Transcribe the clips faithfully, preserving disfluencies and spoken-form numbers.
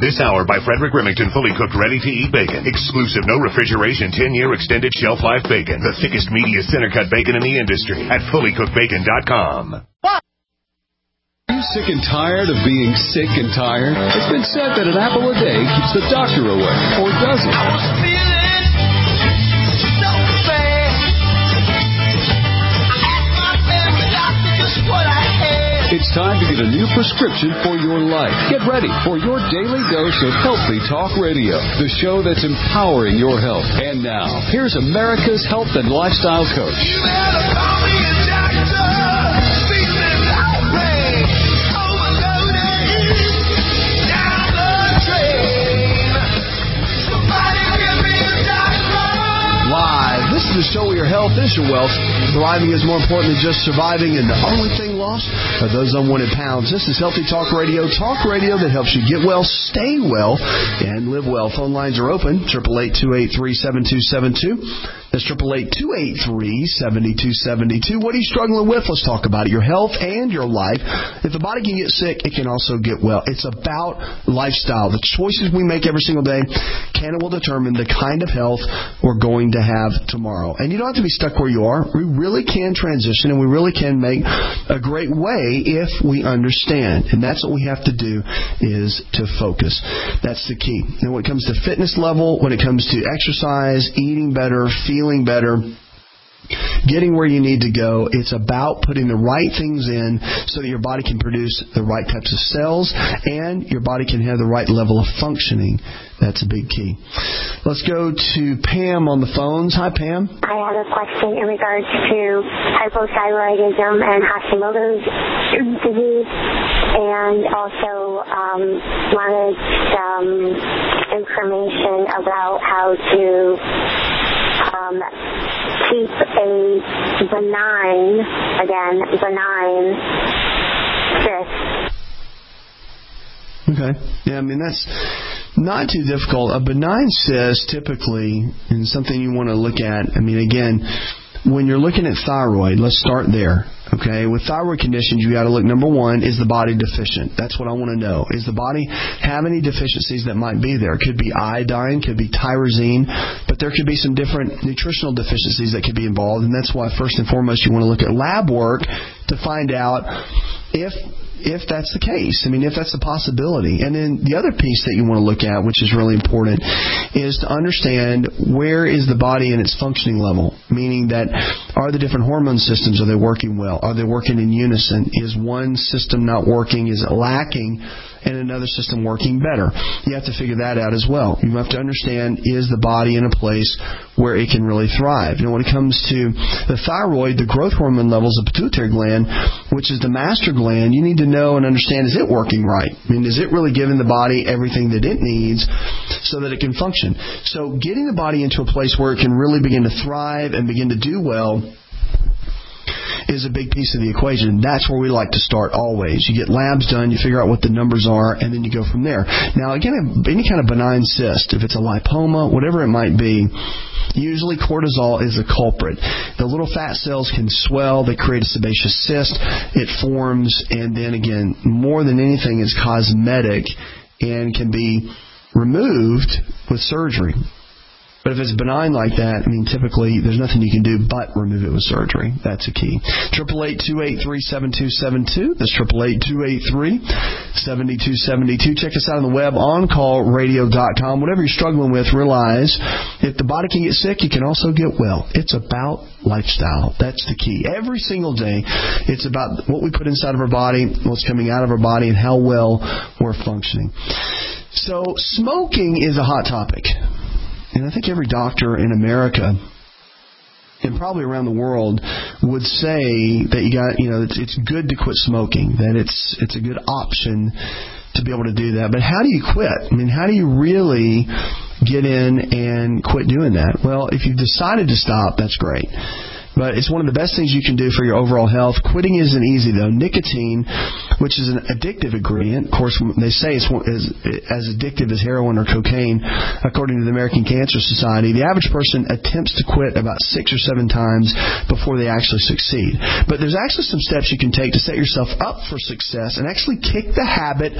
This hour by Frederick Remington, fully cooked, ready-to-eat bacon. Exclusive, no refrigeration, ten-year extended shelf life bacon. The thickest, meatiest, center-cut bacon in the industry at fully cooked bacon dot com. Are you sick and tired of being sick and tired? It's been said that an apple a day keeps the doctor away, or does it? I was feeling so bad. I asked my family doctor just what I had. It's time to get a new prescription for your life. Get ready for your daily dose of Healthy Talk Radio, the show that's empowering your health. And now, here's America's health and lifestyle coach. You better call me a doctor. Feeling outraged, overloaded, down the drain. Somebody give me a doctor. Live. This is the show where your health is your wealth. Thriving is more important than just surviving, and the only thing lost are those unwanted pounds. This is Healthy Talk Radio, talk radio that helps you get well, stay well, and live well. Phone lines are open, eight eight eight, two eight three, seven two seven two. That's eight eight eight, two eight three, seven two seven two. What are you struggling with? Let's talk about it. Your health and your life. If the body can get sick, it can also get well. It's about lifestyle. The choices we make every single day can and will determine the kind of health we're going to have tomorrow. And you don't have to be stuck where you are. We really can transition, and we really can make a great way if we understand. And that's what we have to do, is to focus. That's the key. And when it comes to fitness level, when it comes to exercise, eating better, feeling better, getting where you need to go, it's about putting the right things in so that your body can produce the right types of cells and your body can have the right level of functioning. That's a big key. Let's go to Pam on the phones. Hi, Pam. I have a question in regards to hypothyroidism and Hashimoto's disease, and also um, wanted some information about how to um, keep a benign, again, benign cyst. Okay. Yeah, I mean, that's not too difficult. A benign cyst, typically, and something you want to look at, I mean, again, when you're looking at thyroid, let's start there. Okay, with thyroid conditions, you got to look, number one, is the body deficient? That's what I want to know. Is the body have any deficiencies that might be there? It could be iodine, could be tyrosine, but there could be some different nutritional deficiencies that could be involved, and that's why, first and foremost, you want to look at lab work to find out if if that's the case. I mean, if that's a possibility. And then the other piece that you want to look at, which is really important, is to understand where is the body in its functioning level, meaning that are the different hormone systems, are they working well? Are they working in unison? Is one system not working? Is it lacking? And another system working better? You have to figure that out as well. You have to understand, is the body in a place where it can really thrive? Now, when it comes to the thyroid, the growth hormone levels of the pituitary gland, which is the master gland, you need to know and understand, is it working right? I mean, is it really giving the body everything that it needs so that it can function? So getting the body into a place where it can really begin to thrive and begin to do well is a big piece of the equation. That's where we like to start always. You get labs done, you figure out what the numbers are, and then you go from there. Now, again, any kind of benign cyst, if it's a lipoma, whatever it might be, usually cortisol is a culprit. The little fat cells can swell, they create a sebaceous cyst, it forms, and then again, more than anything, it's cosmetic and can be removed with surgery. But if it's benign like that, I mean, typically there's nothing you can do but remove it with surgery. That's a key. eight eight eight, two eight three, seven two seven two. That's eight eight eight, two eight three, seven two seven two. Check us out on the web, on call radio dot com. Whatever you're struggling with, realize if the body can get sick, you can also get well. It's about lifestyle. That's the key. Every single day, it's about what we put inside of our body, what's coming out of our body, and how well we're functioning. So smoking is a hot topic. And I think every doctor in America, and probably around the world, would say that you got, you know, it's, it's good to quit smoking, that it's it's a good option to be able to do that. But how do you quit? I mean, how do you really get in and quit doing that? Well, if you've decided to stop, that's great. But it's one of the best things you can do for your overall health. Quitting isn't easy, though. Nicotine, which is an addictive ingredient, of course, they say it's as, as addictive as heroin or cocaine, according to the American Cancer Society. The average person attempts to quit about six or seven times before they actually succeed. But there's actually some steps you can take to set yourself up for success and actually kick the habit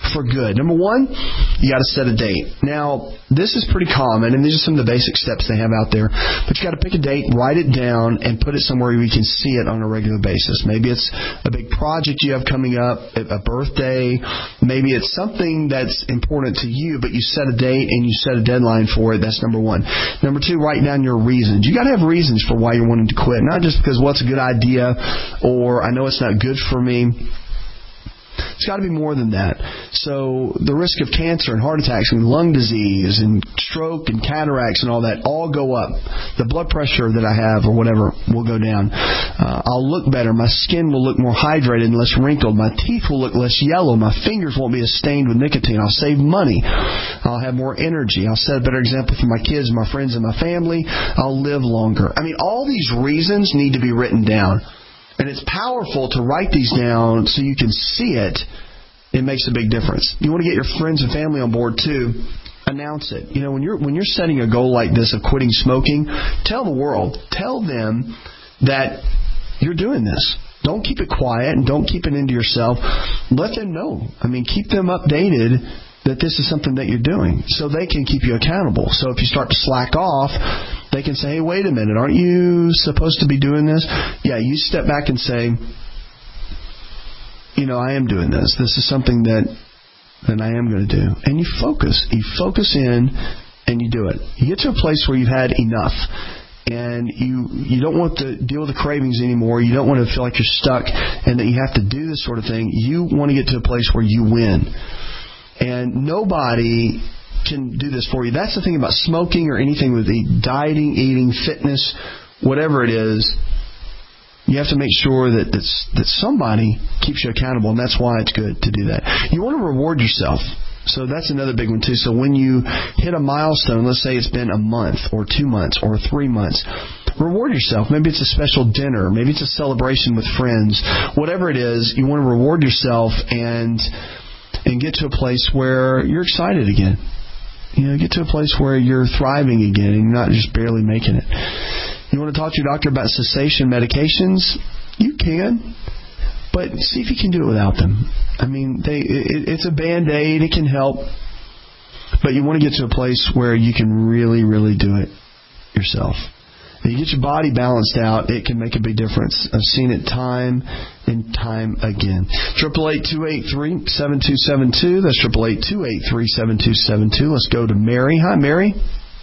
for good. Number one, you got to set a date. Now, this is pretty common, and these are some of the basic steps they have out there. But you got to pick a date, write it down, and put it somewhere where you can see it on a regular basis. Maybe it's a big project you have coming up, a birthday. Maybe it's something that's important to you, but you set a date and you set a deadline for it. That's number one. Number two, write down your reasons. You got to have reasons for why you're wanting to quit, not just because, well, it's a good idea or I know it's not good for me. It's got to be more than that. So the risk of cancer and heart attacks and lung disease and stroke and cataracts and all that all go up. The blood pressure that I have or whatever will go down. Uh, I'll look better. My skin will look more hydrated and less wrinkled. My teeth will look less yellow. My fingers won't be as stained with nicotine. I'll save money. I'll have more energy. I'll set a better example for my kids, my friends, and my family. I'll live longer. I mean, all these reasons need to be written down. And it's powerful to write these down so you can see it. It makes a big difference. You want to get your friends and family on board too. Announce it. You know, when you're when you're setting a goal like this of quitting smoking, tell the world. Tell them that you're doing this. Don't keep it quiet and don't keep it into yourself. Let them know. I mean, keep them updated that this is something that you're doing so they can keep you accountable. So if you start to slack off, they can say, hey, wait a minute, aren't you supposed to be doing this? Yeah, you step back and say, you know, I am doing this. This is something that, that I am going to do. And you focus. You focus in and you do it. You get to a place where you've had enough. And you you don't want to deal with the cravings anymore. You don't want to feel like you're stuck and that you have to do this sort of thing. You want to get to a place where you win. And nobody can do this for you. That's the thing about smoking or anything with the dieting, eating, fitness, whatever it is. You have to make sure that that's, that somebody keeps you accountable, and that's why it's good to do that. You want to reward yourself. So that's another big one, too. So when you hit a milestone, let's say it's been a month or two months or three months, reward yourself. Maybe it's a special dinner. Maybe it's a celebration with friends. Whatever it is, you want to reward yourself and and get to a place where you're excited again. You know, get to a place where you're thriving again and you're not just barely making it. You want to talk to your doctor about cessation medications? You can. But see if you can do it without them. I mean, they it, it's a Band-Aid. It can help. But you want to get to a place where you can really, really do it yourself. If you get your body balanced out, it can make a big difference. I've seen it time and time again. triple eight, two eight three, seven two seven two. That's triple eight, two eight three, seven two seven two. Let's go to Mary. Hi, Mary.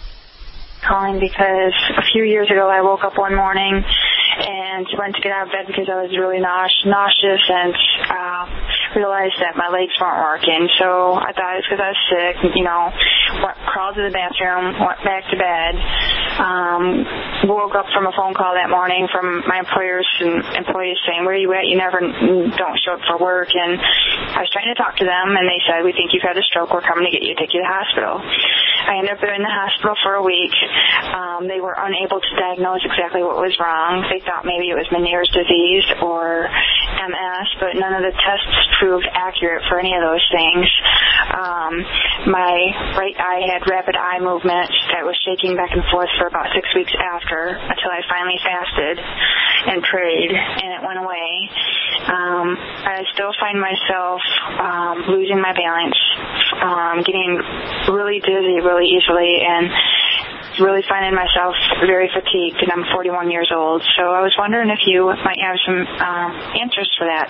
Calling because a few years ago I woke up one morning and went to get out of bed because I was really naus- nauseous and uh, realized that my legs weren't working. So I thought it was because I was sick. You know, went, crawled to the bathroom, went back to bed. Um, woke up from a phone call that morning from my employers and employees saying, "Where are you at? You never don't show up for work." And I was trying to talk to them, and they said, "We think you've had a stroke. We're coming to get you, take you to the hospital." I ended up in the hospital for a week. Um, they were unable to diagnose exactly what was wrong. They thought maybe it was Meniere's disease or M S, but none of the tests proved accurate for any of those things. Um, my right eye had rapid eye movement that was shaking back and forth for about six weeks after until I finally fasted and prayed, and it went away. Um, I still find myself um, losing my balance, um, getting really dizzy really easily, and really finding myself very fatigued, and I'm forty-one years old. So I was wondering if you might have some um, answers for that.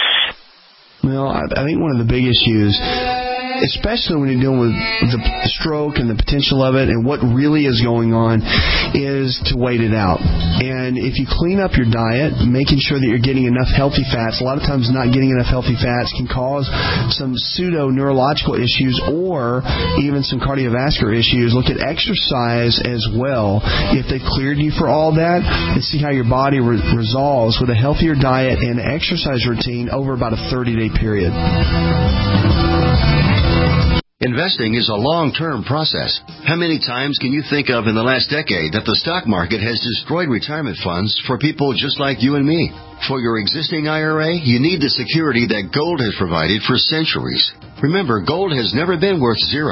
Well, I think one of the big issues, especially when you're dealing with the stroke and the potential of it and what really is going on, is to wait it out. And if you clean up your diet, making sure that you're getting enough healthy fats, a lot of times not getting enough healthy fats can cause some pseudo-neurological issues or even some cardiovascular issues. Look at exercise as well. If they've cleared you for all that, and see how your body re- resolves with a healthier diet and exercise routine over about a thirty-day period. Investing is a long-term process. How many times can you think of in the last decade that the stock market has destroyed retirement funds for people just like you and me? For your existing I R A, you need the security that gold has provided for centuries. Remember, gold has never been worth zero.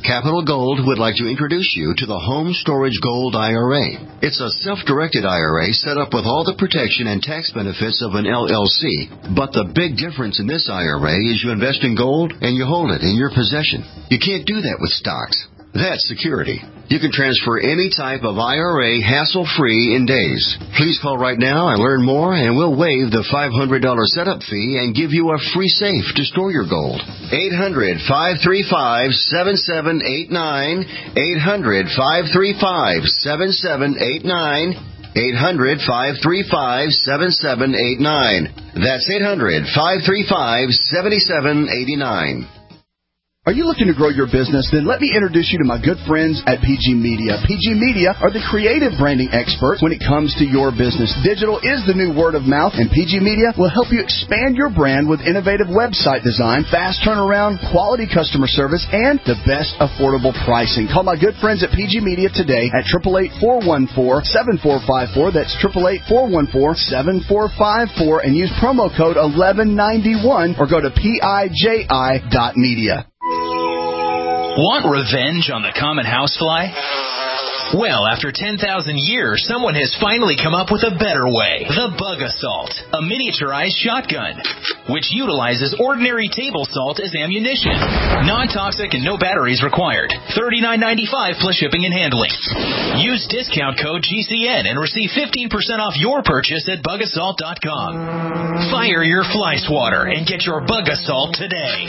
Capital Gold would like to introduce you to the Home Storage Gold I R A. It's a self-directed I R A set up with all the protection and tax benefits of an L L C. But the big difference in this I R A is you invest in gold and you hold it in your possession. You can't do that with stocks. That's security. You can transfer any type of I R A hassle-free in days. Please call right now and learn more, and we'll waive the five hundred dollars setup fee and give you a free safe to store your gold. eight hundred, five three five, seven seven eight nine. eight hundred, five three five, seven seven eight nine. eight hundred, five three five, seven seven eight nine. That's eight hundred, five three five, seven seven eight nine. Are you looking to grow your business? Then let me introduce you to my good friends at P G Media. P G Media are the creative branding experts when it comes to your business. Digital is the new word of mouth, and P G Media will help you expand your brand with innovative website design, fast turnaround, quality customer service, and the best affordable pricing. Call my good friends at P G Media today at eight eight eight, four one four, seven four five four. That's eight eight eight, four one four, seven four five four, and use promo code eleven ninety-one or go to P I J I dot media. Want revenge on the common housefly? Well, after ten thousand years, someone has finally come up with a better way. The Bug Assault, a miniaturized shotgun, which utilizes ordinary table salt as ammunition. Non-toxic and no batteries required. thirty-nine ninety-five plus shipping and handling. Use discount code G C N and receive fifteen percent off your purchase at bug assault dot com. Fire your fly swatter and get your Bug Assault today.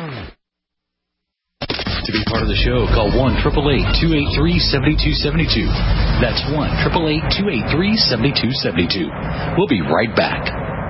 To be part of the show, call one eight eight eight, two eight three, seven two seven two. That's one eight eight eight, two eight three, seven two seven two. We'll be right back.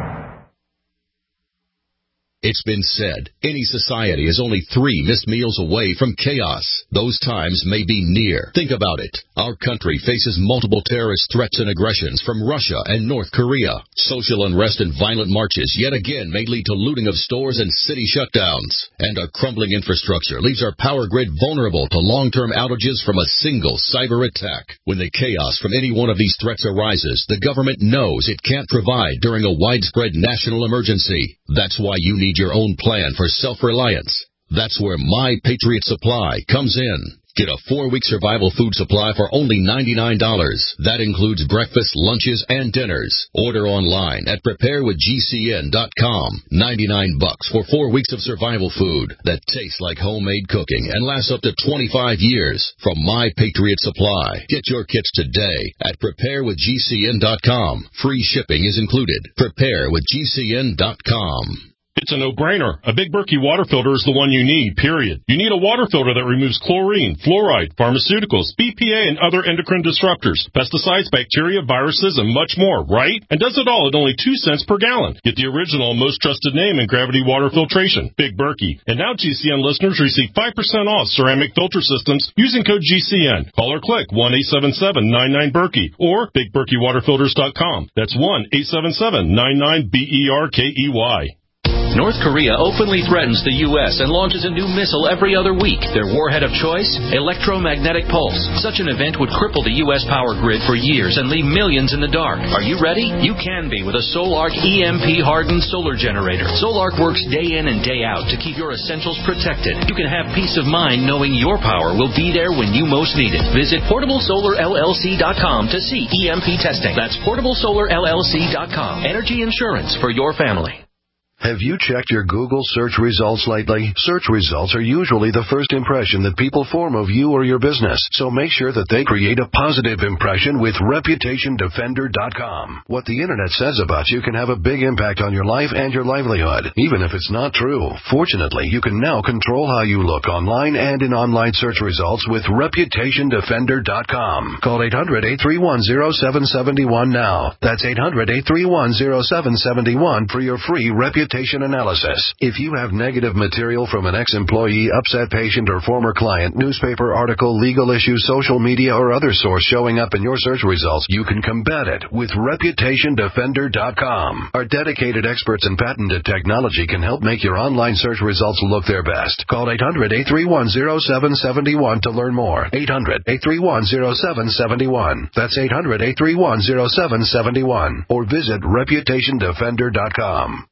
It's been said, any society is only three missed meals away from chaos. Those times may be near. Think about it. Our country faces multiple terrorist threats and aggressions from Russia and North Korea. Social unrest and violent marches yet again may lead to looting of stores and city shutdowns. And our crumbling infrastructure leaves our power grid vulnerable to long-term outages from a single cyber attack. When the chaos from any one of these threats arises, the government knows it can't provide during a widespread national emergency. That's why you need your own plan for self-reliance. That's where My Patriot Supply comes in. Get a four-week survival food supply for only ninety-nine dollars. That includes breakfast, lunches, and dinners. Order online at prepare with G C N dot com. ninety-nine bucks for four weeks of survival food that tastes like homemade cooking and lasts up to twenty-five years from My Patriot Supply. Get your kits today at prepare with G C N dot com. Free shipping is included. prepare with G C N dot com. It's a no-brainer. A Big Berkey water filter is the one you need, period. You need a water filter that removes chlorine, fluoride, pharmaceuticals, B P A, and other endocrine disruptors, pesticides, bacteria, viruses, and much more, right? And does it all at only two cents per gallon. Get the original and most trusted name in gravity water filtration, Big Berkey. And now G C N listeners receive five percent off ceramic filter systems using code G C N. Call or click one eight seven seven, nine nine, Berkey or big berkey water filters dot com. That's one eight seven seven, nine nine, B E R K E Y. North Korea openly threatens the U S and launches a new missile every other week. Their warhead of choice? Electromagnetic pulse. Such an event would cripple the U S power grid for years and leave millions in the dark. Are you ready? You can be with a Solarc E M P-hardened solar generator. Solarc works day in and day out to keep your essentials protected. You can have peace of mind knowing your power will be there when you most need it. Visit portable solar L L C dot com to see E M P testing. That's portable solar L L C dot com. Energy insurance for your family. Have you checked your Google search results lately? Search results are usually the first impression that people form of you or your business, so make sure that they create a positive impression with reputation defender dot com. What the Internet says about you can have a big impact on your life and your livelihood, even if it's not true. Fortunately, you can now control how you look online and in online search results with reputation defender dot com. Call eight hundred, eight three one, zero seven seven one now. That's eight hundred, eight three one, zero seven seven one for your free reputation analysis. If you have negative material from an ex-employee, upset patient, or former client, newspaper article, legal issue, social media, or other source showing up in your search results, you can combat it with reputation defender dot com. Our dedicated experts in patented technology can help make your online search results look their best. Call eight hundred, eight three one, zero seven seven one to learn more. eight hundred, eight three one, zero seven seven one. That's eight hundred, eight three one, zero seven seven one. Or visit reputation defender dot com.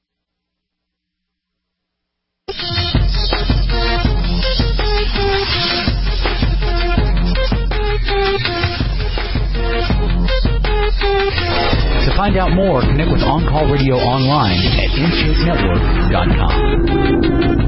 find out more, connect with On Call Radio online at intake network dot com.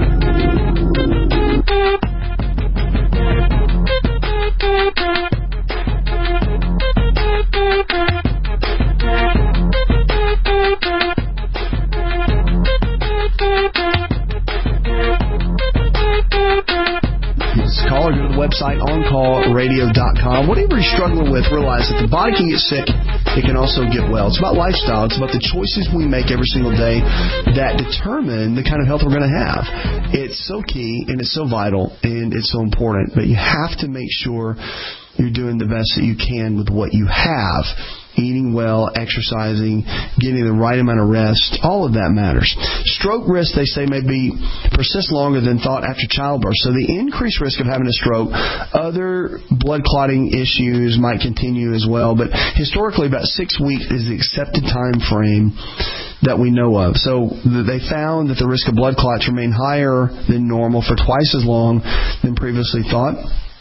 Call or go to the website on call radio dot com. Whatever you're struggling with, realize that the body can get sick. It can also get well. It's about lifestyle. It's about the choices we make every single day that determine the kind of health we're going to have. It's so key and it's so vital and it's so important. But you have to make sure you're doing the best that you can with what you have. Eating well, exercising, getting the right amount of rest, all of that matters. Stroke risk, they say, may be persist longer than thought after childbirth. So the increased risk of having a stroke, other blood clotting issues might continue as well. But historically, about six weeks is the accepted time frame that we know of. So they found that the risk of blood clots remained higher than normal for twice as long than previously thought.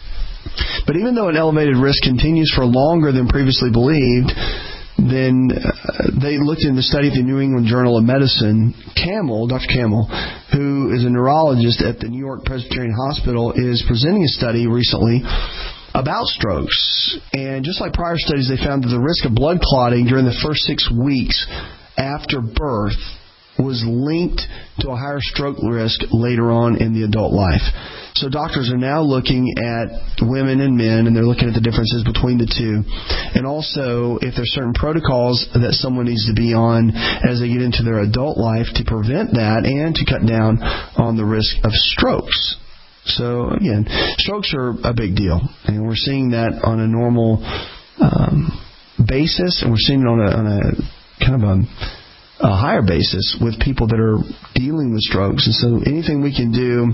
But even though an elevated risk continues for longer than previously believed, then uh, they looked in the study at the New England Journal of Medicine. Camel, Doctor Camel, who is a neurologist at the New York Presbyterian Hospital, is presenting a study recently about strokes. And just like prior studies, they found that the risk of blood clotting during the first six weeks after birth was linked to a higher stroke risk later on in the adult life. So doctors are now looking at women and men, and they're looking at the differences between the two. And also, if there's certain protocols that someone needs to be on as they get into their adult life to prevent that and to cut down on the risk of strokes. So, again, strokes are a big deal. And we're seeing that on a normal um, basis, and we're seeing it on a, on a kind of a... a higher basis with people that are dealing with strokes. And so anything we can do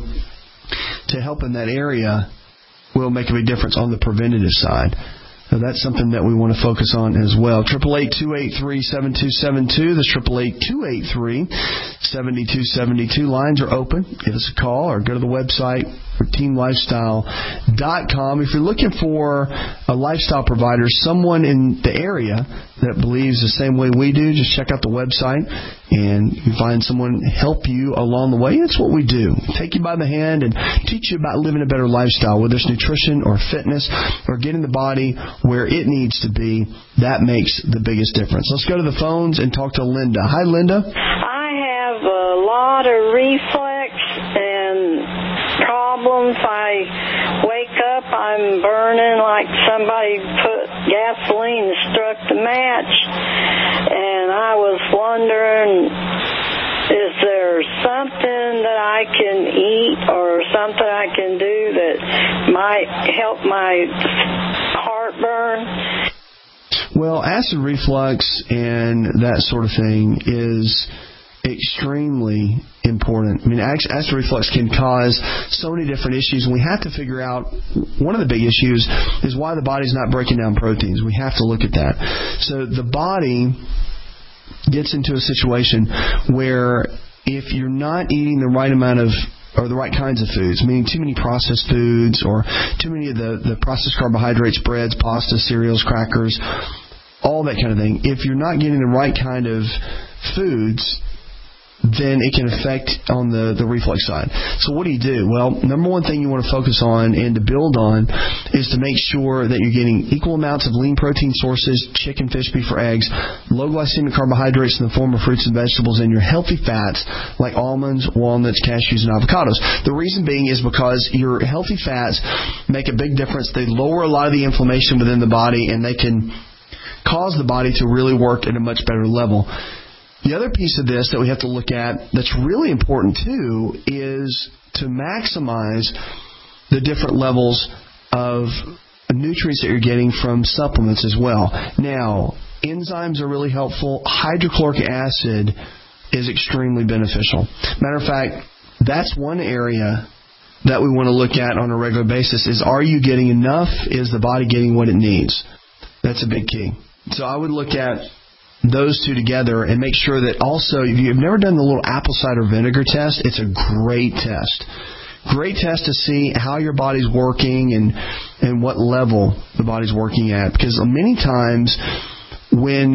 to help in that area will make a big difference on the preventative side. So that's something that we want to focus on as well. eight eight eight, two eight three, seven two seven two. That's eight eight eight, two eight three, seven two seven two. Lines are open. Give us a call or go to the website, team lifestyle dot com. If you're looking for a lifestyle provider, someone in the area that believes the same way we do, just check out the website and you find someone help you along the way. That's what we do. Take you by the hand and teach you about living a better lifestyle, whether it's nutrition or fitness or getting the body where it needs to be. That makes the biggest difference. Let's go to the phones and talk to Linda. Hi, Linda. I have a lot of reflex and problems. I wake up, I'm burning like somebody put gasoline and struck the match. And I was wondering, is there something that I can eat or something I can do that might help my heartburn? Well, acid reflux and that sort of thing is extremely important. I mean, acid reflux can cause so many different issues, and we have to figure out, one of the big issues is why the body's not breaking down proteins. We have to look at that. So the body gets into a situation where if you're not eating the right amount of or the right kinds of foods, meaning too many processed foods or too many of the, the processed carbohydrates, breads, pasta, cereals, crackers, all that kind of thing. If you're not getting the right kind of foods, then it can affect on the, the reflux side. So what do you do? Well, number one thing you want to focus on and to build on is to make sure that you're getting equal amounts of lean protein sources, chicken, fish, beef, or eggs, low glycemic carbohydrates in the form of fruits and vegetables, and your healthy fats like almonds, walnuts, cashews, and avocados. The reason being is because your healthy fats make a big difference. They lower a lot of the inflammation within the body, and they can cause the body to really work at a much better level. The other piece of this that we have to look at that's really important too is to maximize the different levels of nutrients that you're getting from supplements as well. Now, enzymes are really helpful. Hydrochloric acid is extremely beneficial. Matter of fact, that's one area that we want to look at on a regular basis is, are you getting enough? Is the body getting what it needs? That's a big key. So I would look at those two together and make sure that also, if you've never done the little apple cider vinegar test, it's a great test. Great test to see how your body's working and and what level the body's working at. Because many times when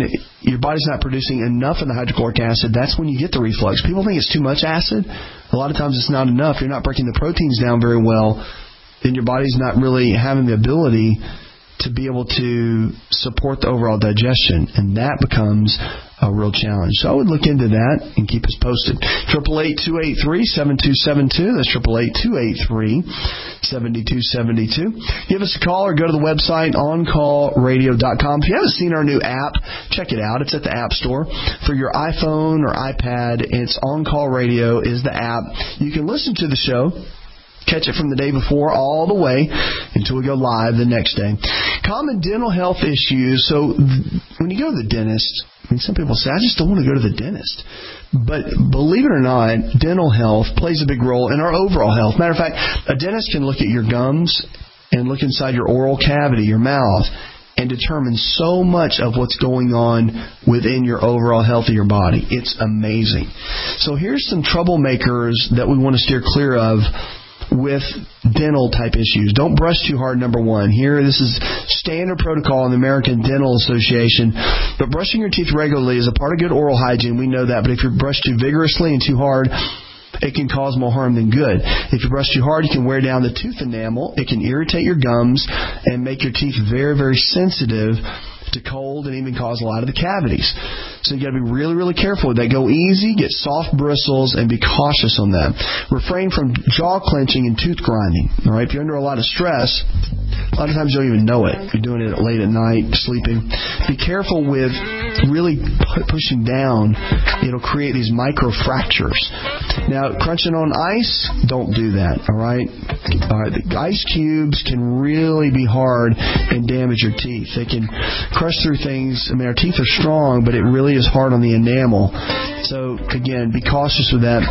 your body's not producing enough of the hydrochloric acid, that's when you get the reflux. People think it's too much acid. A lot of times it's not enough. You're not breaking the proteins down very well. Then your body's not really having the ability to be able to support the overall digestion, and that becomes a real challenge. So I would look into that and keep us posted. eight eight eight, two eight three, seven two seven two. That's eight eight eight, two eight three, seven two seven two. Give us a call or go to the website on call radio dot com. If you haven't seen our new app, check it out. It's at the App Store. For your iPhone or iPad, it's On Call Radio is the app. You can listen to the show, catch it from the day before all the way until we go live the next day. Common dental health issues. So when you go to the dentist, I mean, some people say, I just don't want to go to the dentist. But believe it or not, dental health plays a big role in our overall health. Matter of fact, a dentist can look at your gums and look inside your oral cavity, your mouth, and determine so much of what's going on within your overall health of your body. It's amazing. So here's some troublemakers that we want to steer clear of with dental type issues. Don't brush too hard, number one. Here, this is standard protocol in the American Dental Association. But brushing your teeth regularly is a part of good oral hygiene. We know that. But if you brush too vigorously and too hard, it can cause more harm than good. If you brush too hard, you can wear down the tooth enamel. It can irritate your gums and make your teeth very, very sensitive to cold and even cause a lot of the cavities. So you got to be really, really careful with that. Go easy, get soft bristles, and be cautious on that. Refrain from jaw clenching and tooth grinding. All right, if you're under a lot of stress, a lot of times you don't even know it. You're doing it late at night, sleeping. Be careful with really pu- pushing down. It'll create these micro fractures. Now, crunching on ice, don't do that. All right, all right. The ice cubes can really be hard and damage your teeth. They can crush through things. I mean, our teeth are strong, but it really is hard on the enamel. So, again, be cautious with that.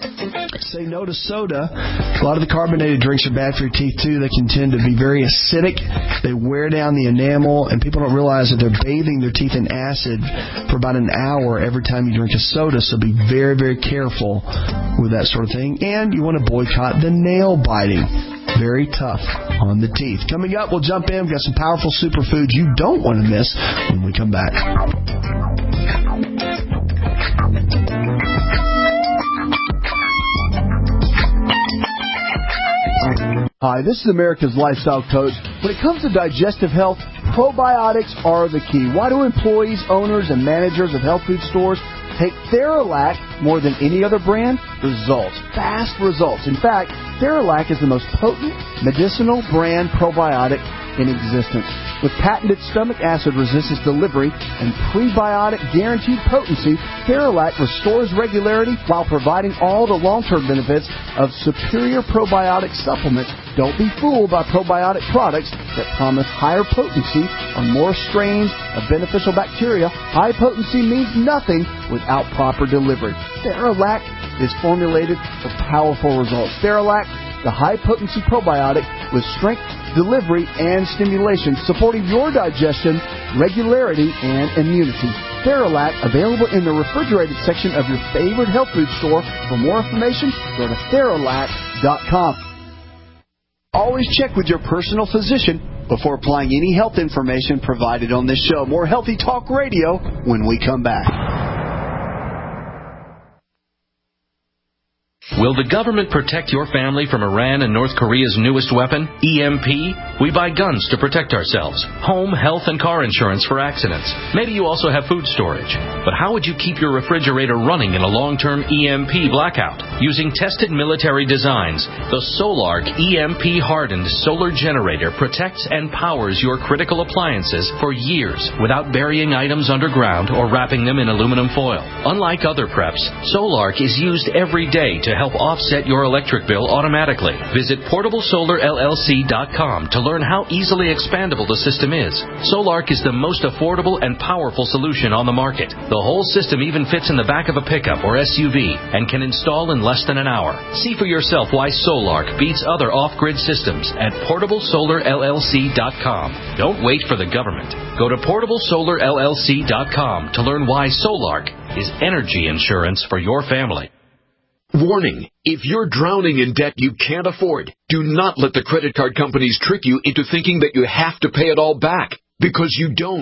Say no to soda. A lot of the carbonated drinks are bad for your teeth, too. They can tend to be very acidic. They wear down the enamel, and people don't realize that they're bathing their teeth in acid for about an hour every time you drink a soda. So be very, very careful with that sort of thing. And you want to boycott the nail biting. Very tough on the teeth. Coming up, we'll jump in. We've got some powerful superfoods you don't want to miss when we come back. Hi, this is America's Lifestyle Coach. When it comes to digestive health, probiotics are the key. Why do employees, owners, and managers of health food stores take Theralac more than any other brand? Results. Fast results. In fact, Theralac is the most potent medicinal brand probiotic in existence. With patented stomach acid resistance delivery and prebiotic guaranteed potency, Theralac restores regularity while providing all the long-term benefits of superior probiotic supplements. Don't be fooled by probiotic products that promise higher potency or more strains of beneficial bacteria. High potency means nothing without proper delivery. Theralac is formulated for powerful results. Theralac, the high-potency probiotic with strength, delivery, and stimulation, supporting your digestion, regularity, and immunity. Theralac, available in the refrigerated section of your favorite health food store. For more information, go to Theralac dot com. Always check with your personal physician before applying any health information provided on this show. More Healthy Talk Radio when we come back. Will the government protect your family from Iran and North Korea's newest weapon, E M P? We buy guns to protect ourselves, home, health, and car insurance for accidents. Maybe you also have food storage. But how would you keep your refrigerator running in a long-term E M P blackout? Using tested military designs, the Solark E M P-hardened solar generator protects and powers your critical appliances for years without burying items underground or wrapping them in aluminum foil. Unlike other preps, Solark is used every day to help offset your electric bill automatically. Visit portable solar L L C dot com to learn how easily expandable the system is. Solark is the most affordable and powerful solution on the market. The whole system even fits in the back of a pickup or S U V and can install in less than an hour. See for yourself why Solark beats other off-grid systems at portable solar L L C dot com. Don't wait for the government. Go to portable solar L L C dot com to learn why Solark is energy insurance for your family. Warning, if you're drowning in debt you can't afford, do not let the credit card companies trick you into thinking that you have to pay it all back, because you don't.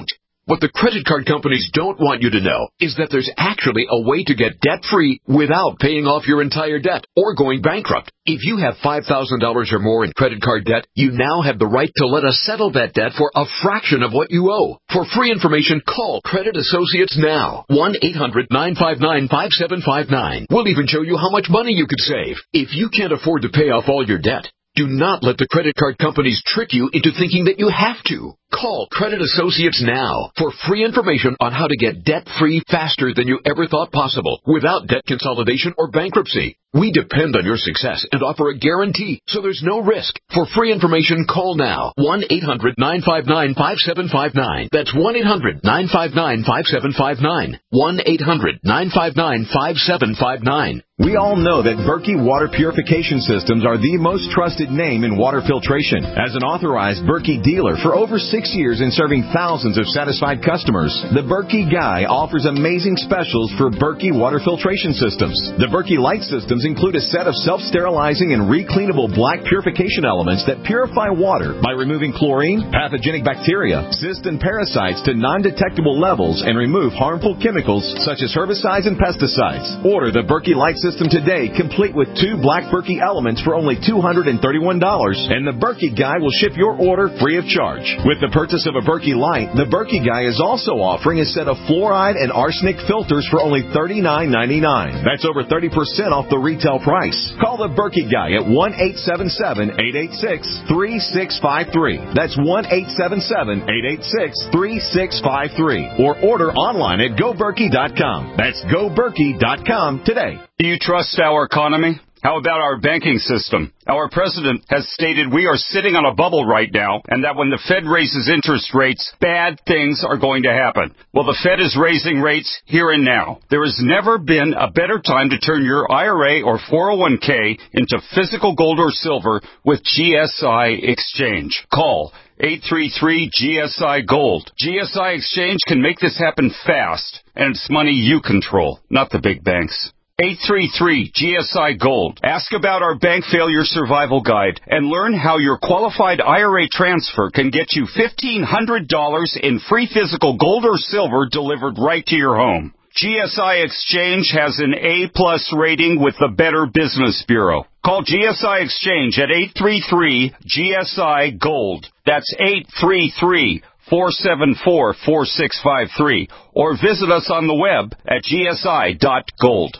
What the credit card companies don't want you to know is that there's actually a way to get debt-free without paying off your entire debt or going bankrupt. If you have five thousand dollars or more in credit card debt, you now have the right to let us settle that debt for a fraction of what you owe. For free information, call Credit Associates now. one eight hundred nine five nine five seven five nine. We'll even show you how much money you could save. If you can't afford to pay off all your debt, do not let the credit card companies trick you into thinking that you have to. Call Credit Associates now for free information on how to get debt-free faster than you ever thought possible without debt consolidation or bankruptcy. We depend on your success and offer a guarantee, so there's no risk. For free information, call now. one eight hundred nine five nine five seven five nine. That's one eight hundred nine five nine five seven five nine. one eight hundred nine five nine five seven five nine. We all know that Berkey Water Purification Systems are the most trusted name in water filtration. As an authorized Berkey dealer for over six years and serving thousands of satisfied customers, the Berkey Guy offers amazing specials for Berkey Water Filtration Systems. The Berkey Light Systems include a set of self-sterilizing and recleanable black purification elements that purify water by removing chlorine, pathogenic bacteria, cysts, and parasites to non-detectable levels and remove harmful chemicals such as herbicides and pesticides. Order the Berkey Light System today, complete with two black Berkey elements for only two hundred thirty-one dollars, and the Berkey Guy will ship your order free of charge. With the purchase of a Berkey Light, the Berkey Guy is also offering a set of fluoride and arsenic filters for only thirty-nine ninety-nine. That's over thirty percent off the retail price. Call the Berkey Guy at one eight seven seven eight eight six three six five three. That's one eight seven seven eight eight six three six five three. Or order online at go berkey dot com. That's go berkey dot com today. Do you trust our economy? How about our banking system? Our president has stated we are sitting on a bubble right now, and that when the Fed raises interest rates, bad things are going to happen. Well, the Fed is raising rates here and now. There has never been a better time to turn your I R A or four oh one k into physical gold or silver with G S I Exchange. Call eight three three G S I Gold. G S I Exchange can make this happen fast, and it's money you control, not the big banks. eight three three G S I Gold. Ask about our bank failure survival guide and learn how your qualified I R A transfer can get you fifteen hundred dollars in free physical gold or silver delivered right to your home. G S I Exchange has an A-plus rating with the Better Business Bureau. Call G S I Exchange at eight three three G S I Gold. That's eight three three four seven four four six five three. Or visit us on the web at G S I dot gold.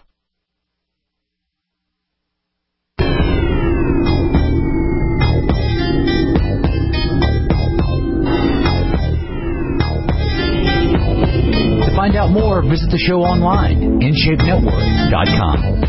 To find out more, visit the show online, in shape network dot com.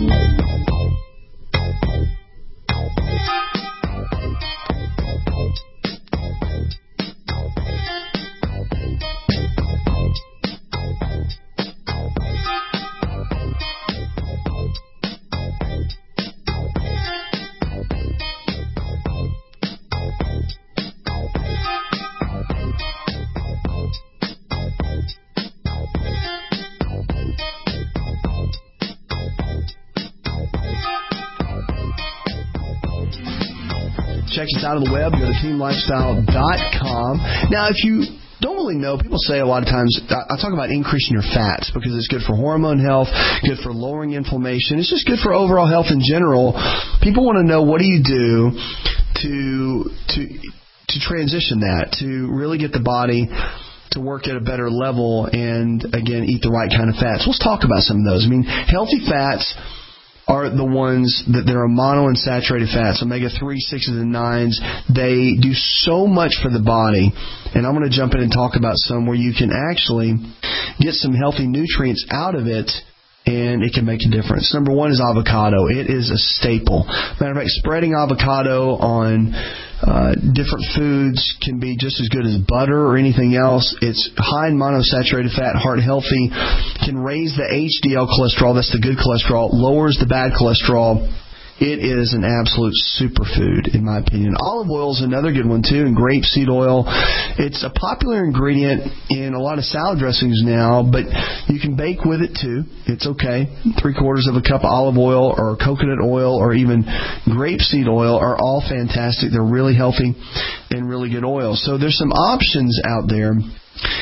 Check us out on the web. Go to team lifestyle dot com. Now, if you don't really know, people say a lot of times, I talk about increasing your fats because it's good for hormone health, good for lowering inflammation. It's just good for overall health in general. People want to know, what do you do to to to transition that, to really get the body to work at a better level and, again, eat the right kind of fats. Let's talk about some of those. I mean, healthy fats are the ones that they're a monounsaturated fats, omega three, sixes, and nines. They do so much for the body. And I'm going to jump in and talk about some where you can actually get some healthy nutrients out of it, and it can make a difference. Number one is avocado. It is a staple. Matter of fact, spreading avocado on uh, different foods can be just as good as butter or anything else. It's high in monounsaturated fat, heart healthy, can raise the H D L cholesterol, that's the good cholesterol, lowers the bad cholesterol. It is an absolute superfood, in my opinion. Olive oil is another good one, too, and grapeseed oil. It's a popular ingredient in a lot of salad dressings now, but you can bake with it, too. It's okay. Three quarters of a cup of olive oil or coconut oil or even grapeseed oil are all fantastic. They're really healthy and really good oils. So there's some options out there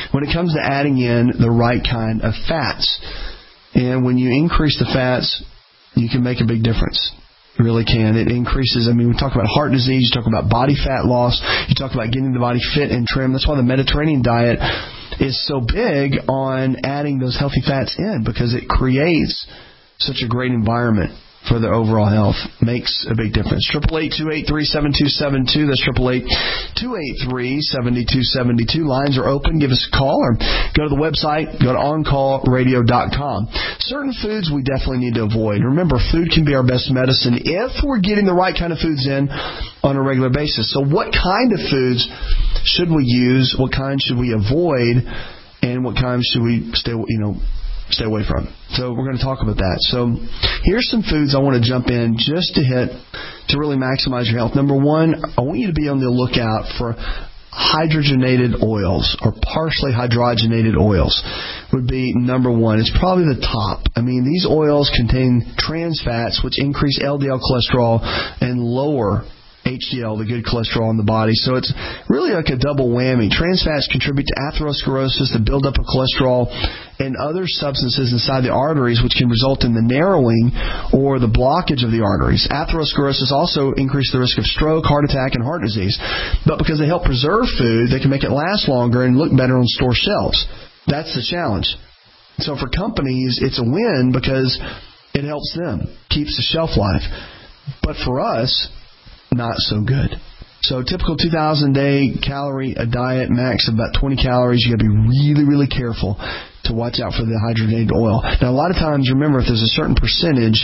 when it comes to adding in the right kind of fats. And when you increase the fats, you can make a big difference. It really can. It increases, I mean, we talk about heart disease, you talk about body fat loss, you talk about getting the body fit and trim. That's why the Mediterranean diet is so big on adding those healthy fats in, because it creates such a great environment for their overall health. Makes a big difference. Triple eight two eight three seven two seven two. That's triple eight two eight three seven two seven two. Lines are open. Give us a call or go to the website. Go to on call radio dot com. Certain foods we definitely need to avoid. Remember, food can be our best medicine if we're getting the right kind of foods in on a regular basis. So, what kind of foods should we use? What kind should we avoid? And what kind should we stay? You know. Stay away from. So we're going to talk about that. So here's some foods I want to jump in just to hit to really maximize your health. Number one, I want you to be on the lookout for hydrogenated oils or partially hydrogenated oils would be number one. It's probably the top. I mean, these oils contain trans fats, which increase L D L cholesterol and lower H D L, the good cholesterol in the body. So it's really like a double whammy. Trans fats contribute to atherosclerosis, the buildup of cholesterol, and other substances inside the arteries, which can result in the narrowing or the blockage of the arteries. Atherosclerosis also increases the risk of stroke, heart attack, and heart disease. But because they help preserve food, they can make it last longer and look better on store shelves. That's the challenge. So for companies, it's a win because it helps them, keeps the shelf life. But for us, not so good. So typical two thousand day calorie a diet, max of about twenty calories. You got to be really, really careful to watch out for the hydrogenated oil. Now, a lot of times, remember, if there's a certain percentage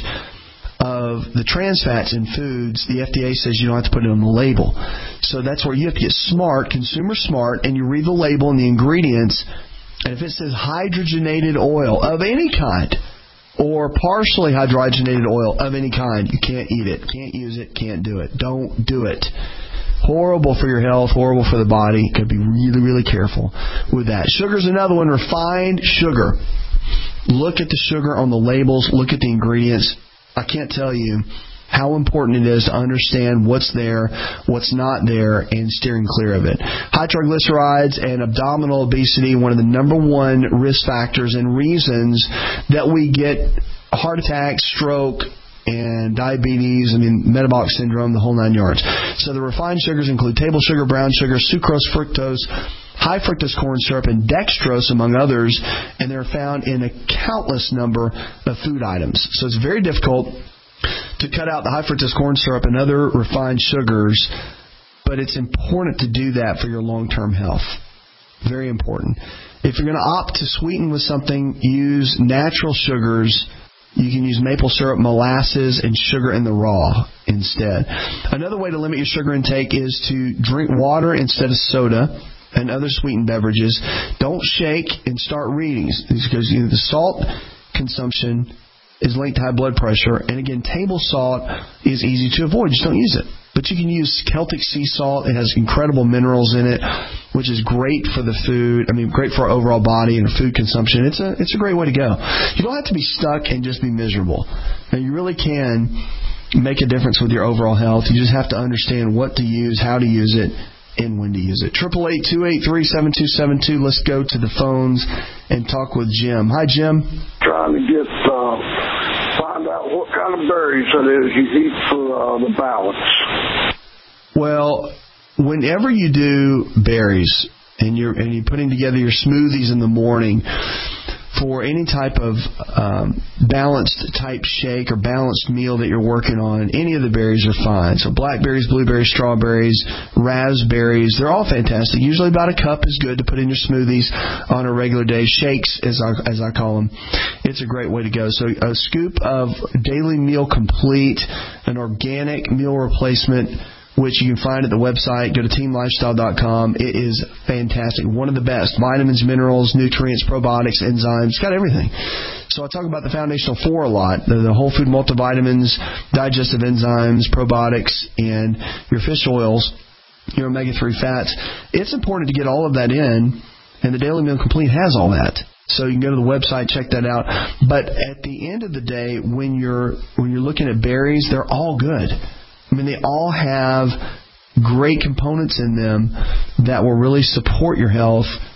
of the trans fats in foods, the F D A says you don't have to put it on the label. So that's where you have to get smart, consumer smart, and you read the label and the ingredients. And if it says hydrogenated oil of any kind, or partially hydrogenated oil of any kind, you can't eat it, can't use it, can't do it. Don't do it. Horrible for your health, horrible for the body. You got to be really, really careful with that. Sugar's another one, refined sugar. Look at the sugar on the labels, look at the ingredients. I can't tell you how important it is to understand what's there, what's not there, and steering clear of it. High triglycerides and abdominal obesity, one of the number one risk factors and reasons that we get heart attack, stroke, and diabetes, I mean, metabolic syndrome, the whole nine yards. So the refined sugars include table sugar, brown sugar, sucrose, fructose, high fructose corn syrup, and dextrose, among others, and they're found in a countless number of food items. So it's very difficult to cut out the high fructose corn syrup and other refined sugars, but it's important to do that for your long-term health. Very important. If you're going to opt to sweeten with something, use natural sugars. You can use maple syrup, molasses, and sugar in the raw instead. Another way to limit your sugar intake is to drink water instead of soda and other sweetened beverages. Don't shake and start reading, because you know, the salt consumption is linked to high blood pressure. And again, table salt is easy to avoid. Just don't use it. But you can use Celtic sea salt. It has incredible minerals in it, which is great for the food. I mean, great for our overall body and food consumption. It's a it's a great way to go. You don't have to be stuck and just be miserable. Now, you really can make a difference with your overall health. You just have to understand what to use, how to use it, and when to use it. Triple eight two eight three seven two seven two. Let's go to the phones and talk with Jim. Hi, Jim. Trying to get uh, find out what kind of berries it is you eat for uh, the balance. Well, whenever you do berries and you're and you're putting together your smoothies in the morning, for any type of um, balanced type shake or balanced meal that you're working on, any of the berries are fine. So blackberries, blueberries, strawberries, raspberries, they're all fantastic. Usually about a cup is good to put in your smoothies on a regular day. Shakes, as I, as I call them, it's a great way to go. So a scoop of Daily Meal Complete, an organic meal replacement, which you can find at the website. Go to team lifestyle dot com. It is fantastic. One of the best. Vitamins, minerals, nutrients, probiotics, enzymes. It's got everything. So I talk about the Foundational Four a lot. The, the whole food multivitamins, digestive enzymes, probiotics, and your fish oils, your omega three fats. It's important to get all of that in, and the Daily Meal Complete has all that. So you can go to the website, check that out. But at the end of the day, when you're when you're looking at berries, they're all good. I mean, they all have great components in them that will really support your health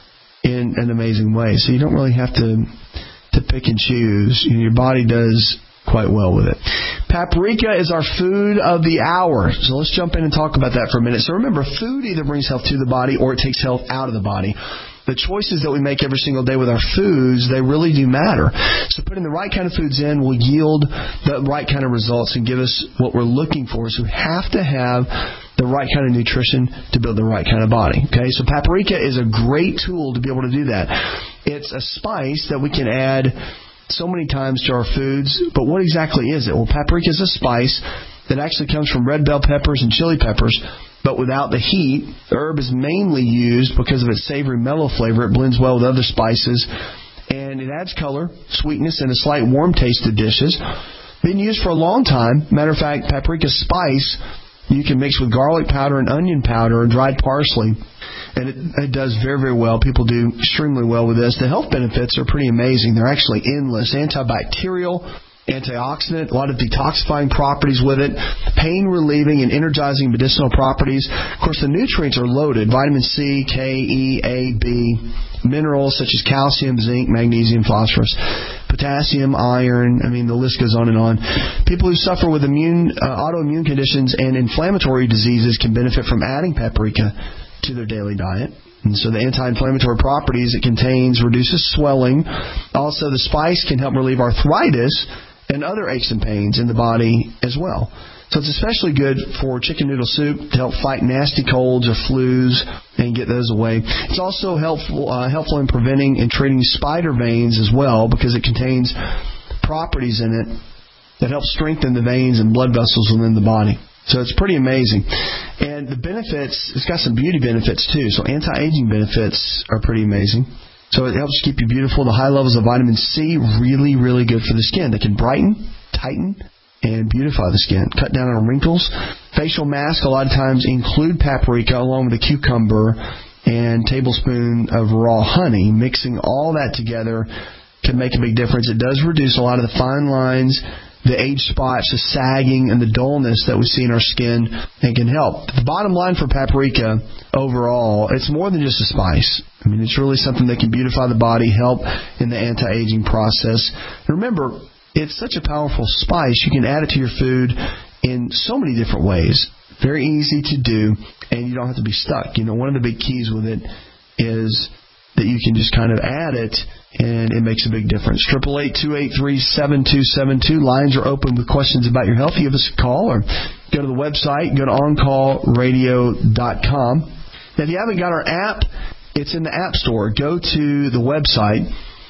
in an amazing way. So you don't really have to to pick and choose. You know, your body does quite well with it. Paprika is our food of the hour. So let's jump in and talk about that for a minute. So remember, food either brings health to the body or it takes health out of the body. The choices that we make every single day with our foods, they really do matter. So putting the right kind of foods in will yield the right kind of results and give us what we're looking for. So we have to have the right kind of nutrition to build the right kind of body. Okay, so paprika is a great tool to be able to do that. It's a spice that we can add so many times to our foods, but what exactly is it? Well, paprika is a spice that actually comes from red bell peppers and chili peppers, but without the heat. The herb is mainly used because of its savory mellow flavor. It blends well with other spices, and it adds color, sweetness, and a slight warm taste to dishes. Been used for a long time. Matter of fact, paprika spice you can mix with garlic powder and onion powder and dried parsley, and it, it does very, very well. People do extremely well with this. The health benefits are pretty amazing. They're actually endless. Antibacterial, antioxidant, a lot of detoxifying properties with it, pain relieving and energizing medicinal properties. Of course, the nutrients are loaded: vitamin C, K, E, A, B, minerals such as calcium, zinc, magnesium, phosphorus, potassium, iron. I mean, the list goes on and on. People who suffer with immune uh, autoimmune conditions and inflammatory diseases can benefit from adding paprika to their daily diet. And so the anti-inflammatory properties it contains reduces swelling. Also, the spice can help relieve arthritis and other aches and pains in the body as well. So it's especially good for chicken noodle soup to help fight nasty colds or flus and get those away. It's also helpful uh, helpful in preventing and treating spider veins as well, because it contains properties in it that help strengthen the veins and blood vessels within the body. So it's pretty amazing. And the benefits, it's got some beauty benefits too. So anti-aging benefits are pretty amazing. So it helps keep you beautiful. The high levels of vitamin C, really, really good for the skin. They can brighten, tighten, and beautify the skin. Cut down on wrinkles. Facial masks a lot of times include paprika along with a cucumber and tablespoon of raw honey. Mixing all that together can make a big difference. It does reduce a lot of the fine lines, the age spots, the sagging, and the dullness that we see in our skin, and can help. The bottom line for paprika overall, it's more than just a spice. I mean, it's really something that can beautify the body, help in the anti-aging process. Remember, it's such a powerful spice, you can add it to your food in so many different ways. Very easy to do, and you don't have to be stuck. You know, one of the big keys with it is that you can just kind of add it, and it makes a big difference. eight eight eight, two eight three, seven two seven two. Lines are open with questions about your health. Give us a call or go to the website. Go to on call radio dot com. Now, if you haven't got our app, it's in the App Store. Go to the website,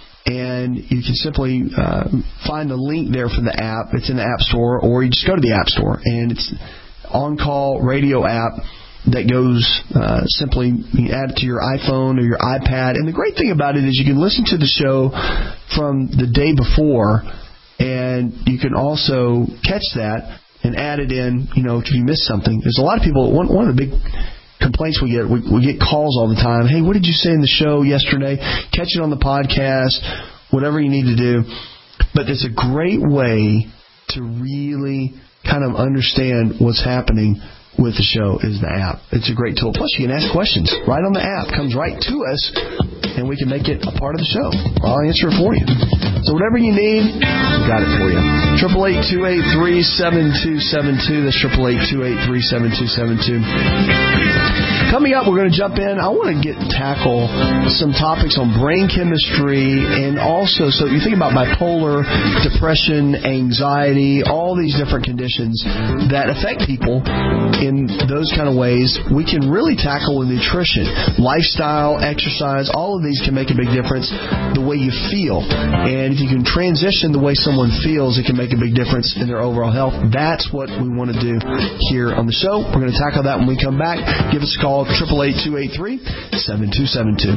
and you can simply uh, find the link there for the app. It's in the App Store, or you just go to the App Store, and it's On Call Radio app that goes uh, simply, you add it to your iPhone or your iPad. And the great thing about it is you can listen to the show from the day before, and you can also catch that and add it in, you know, if you miss something. There's a lot of people, one, one of the big complaints we get, we, we get calls all the time. Hey, what did you say in the show yesterday? Catch it on the podcast, whatever you need to do. But it's a great way to really kind of understand what's happening with the show is the app. It's a great tool. Plus, you can ask questions right on the app. It comes right to us, and we can make it a part of the show. I'll answer it for you. So whatever you need, we got it for you. eight eight eight, two eight three, seven two seven two. That's eight eight eight, two eight three, seven two seven two. Coming up, we're going to jump in. I want to get tackle some topics on brain chemistry, and also, so you think about bipolar, depression, anxiety, all these different conditions that affect people in those kind of ways. We can really tackle with nutrition, lifestyle, exercise. All of these can make a big difference the way you feel. And if you can transition the way someone feels, it can make a big difference in their overall health. That's what we want to do here on the show. We're going to tackle that when we come back. Give us a call. eight eight eight, two eight three, seven two seven two.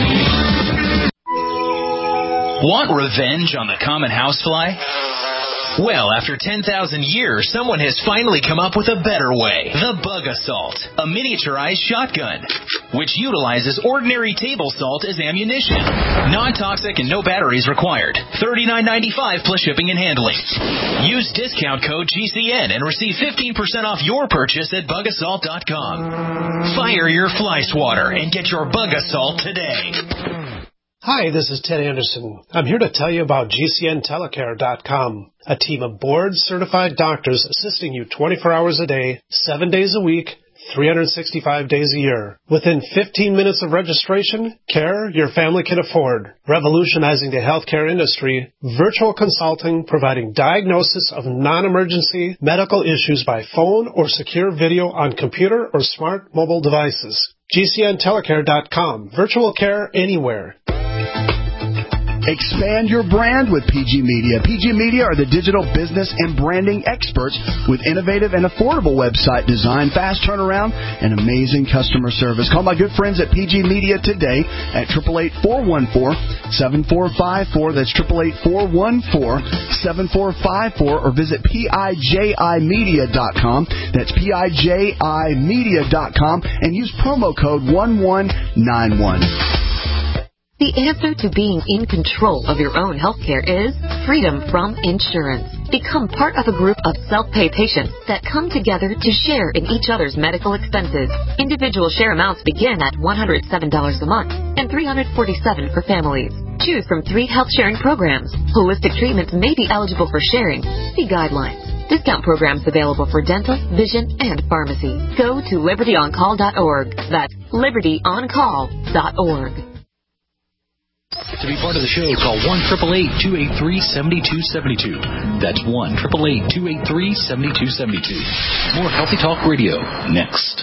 Want revenge on the common housefly? Well, after ten thousand years, someone has finally come up with a better way. The Bug Assault, a miniaturized shotgun, which utilizes ordinary table salt as ammunition. Non-toxic and no batteries required. thirty-nine ninety-five plus shipping and handling. Use discount code G C N and receive fifteen percent off your purchase at bug assault dot com. Fire your fly swatter and get your Bug Assault today. Hi, this is Ted Anderson. I'm here to tell you about G C N telecare dot com, a team of board-certified doctors assisting you twenty-four hours a day, seven days a week, three hundred sixty-five days a year. Within fifteen minutes of registration, care your family can afford. Revolutionizing the healthcare industry, virtual consulting providing diagnosis of non-emergency medical issues by phone or secure video on computer or smart mobile devices. G C N telecare dot com. Virtual care anywhere. Expand your brand with P G Media. P G Media are the digital business and branding experts with innovative and affordable website design, fast turnaround, and amazing customer service. Call my good friends at P G Media today at eight eight eight, four one four, seven four five four. That's eight eight eight, four one four, seven four five four. Or visit P I J I media dot com. That's P I J I media dot com. And use promo code one one nine one. The answer to being in control of your own health care is freedom from insurance. Become part of a group of self-pay patients that come together to share in each other's medical expenses. Individual share amounts begin at one hundred seven dollars a month and three hundred forty-seven dollars for families. Choose from three health sharing programs. Holistic treatments may be eligible for sharing. See guidelines. Discount programs available for dental, vision, and pharmacy. Go to liberty on call dot org. That's liberty on call dot org. To be part of the show, call one eight eight eight, two eight three, seven two seven two. That's one eight eight eight, two eight three, seven two seven two. More Healthy Talk Radio next.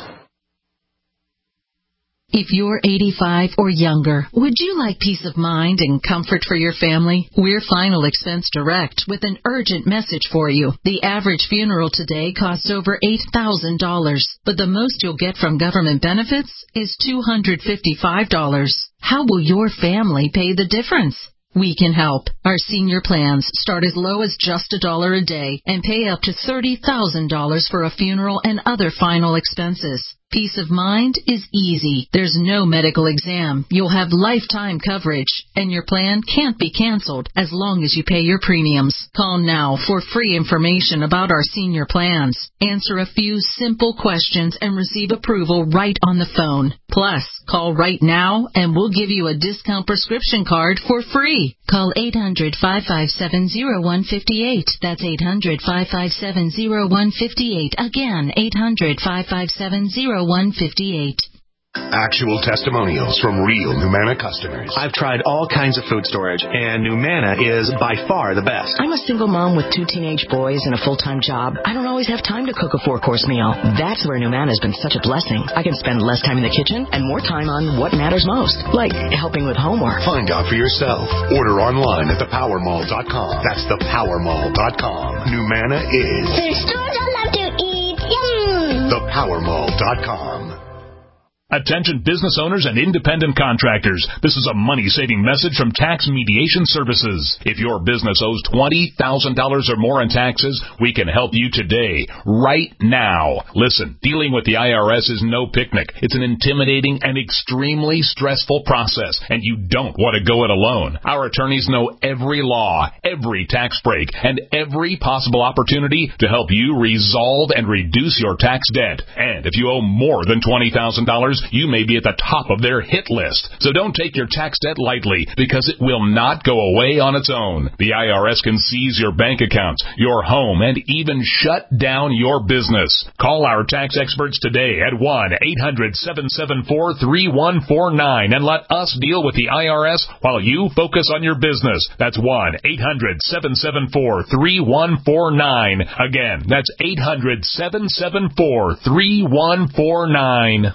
If you're eighty-five or younger, would you like peace of mind and comfort for your family? We're Final Expense Direct with an urgent message for you. The average funeral today costs over eight thousand dollars, but the most you'll get from government benefits is two hundred fifty-five dollars. How will your family pay the difference? We can help. Our senior plans start as low as just a dollar a day and pay up to thirty thousand dollars for a funeral and other final expenses. Peace of mind is easy. There's no medical exam. You'll have lifetime coverage, and your plan can't be canceled as long as you pay your premiums. Call now for free information about our senior plans. Answer a few simple questions and receive approval right on the phone. Plus, call right now and we'll give you a discount prescription card for free. Call eight hundred, five five seven, zero one five eight. That's eight hundred, five five seven, zero one five eight. Again, eight hundred, five five seven, zero one five eight. Actual testimonials from real Numana customers. I've tried all kinds of food storage, and Numana is by far the best. I'm a single mom with two teenage boys and a full-time job. I don't always have time to cook a four-course meal. That's where Numana has been such a blessing. I can spend less time in the kitchen and more time on what matters most, like helping with homework. Find out for yourself. Order online at the power mall dot com. That's the power mall dot com. Numana is There's stores I love to eat. Yum! the power mall dot com. Attention business owners and independent contractors. This is a money-saving message from Tax Mediation Services. If your business owes twenty thousand dollars or more in taxes, we can help you today, right now. Listen, dealing with the I R S is no picnic. It's an intimidating and extremely stressful process, and you don't want to go it alone. Our attorneys know every law, every tax break, and every possible opportunity to help you resolve and reduce your tax debt. And if you owe more than twenty thousand dollars, you may be at the top of their hit list. So don't take your tax debt lightly, because it will not go away on its own. The I R S can seize your bank accounts, your home, and even shut down your business. Call our tax experts today at one eight hundred, seven seven four, three one four nine and let us deal with the I R S while you focus on your business. That's one eight hundred, seven seven four, three one four nine. Again, that's eight hundred, seven seven four, three one four nine.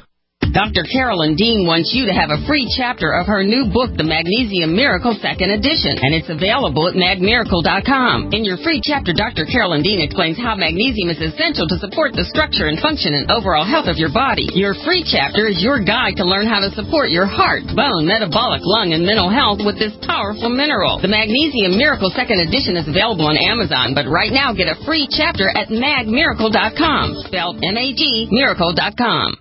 Doctor Carolyn Dean wants you to have a free chapter of her new book, The Magnesium Miracle Second Edition, and it's available at mag miracle dot com. In your free chapter, Doctor Carolyn Dean explains how magnesium is essential to support the structure and function and overall health of your body. Your free chapter is your guide to learn how to support your heart, bone, metabolic, lung, and mental health with this powerful mineral. The Magnesium Miracle Second Edition is available on Amazon, but right now get a free chapter at mag miracle dot com, spelled M A G miracle dot com.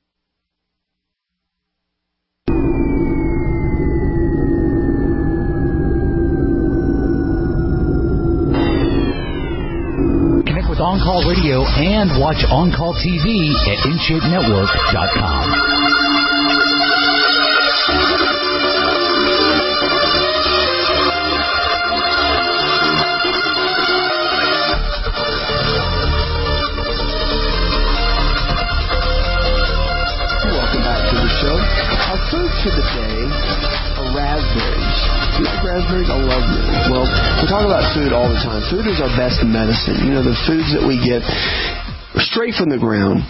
Connect with On Call Radio and watch On Call T V at in shape network dot com. Welcome back to the show. Our food for the day are raspberries. You like raspberries? I love them. Well, we talk about food all the time. Food is our best medicine. You know, the foods that we get straight from the ground